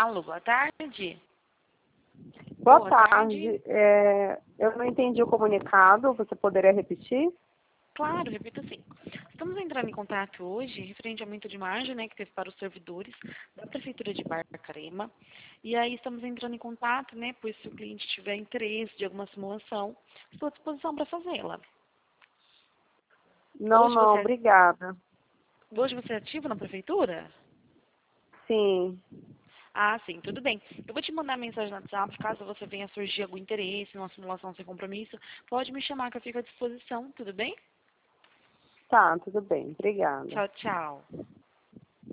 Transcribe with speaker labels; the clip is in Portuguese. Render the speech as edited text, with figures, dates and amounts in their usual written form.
Speaker 1: Alô, boa tarde.
Speaker 2: Boa tarde. Eu não entendi o comunicado. Você poderia repetir?
Speaker 1: Claro, repito sim. Estamos entrando em contato hoje referente ao aumento de margem, né, que teve para os servidores da Prefeitura de Barcarema. E aí estamos entrando em contato, né, pois se o cliente tiver interesse de alguma simulação, estou à disposição para fazê-la.
Speaker 2: Não, obrigada.
Speaker 1: Hoje você é ativo na Prefeitura?
Speaker 2: Sim,
Speaker 1: Ah, sim, tudo bem. Eu vou te mandar mensagem no WhatsApp, caso você venha surgir algum interesse numa simulação sem compromisso, pode me chamar que eu fico à disposição, tudo bem?
Speaker 2: tá, tudo bem. Obrigada.
Speaker 1: Tchau, tchau.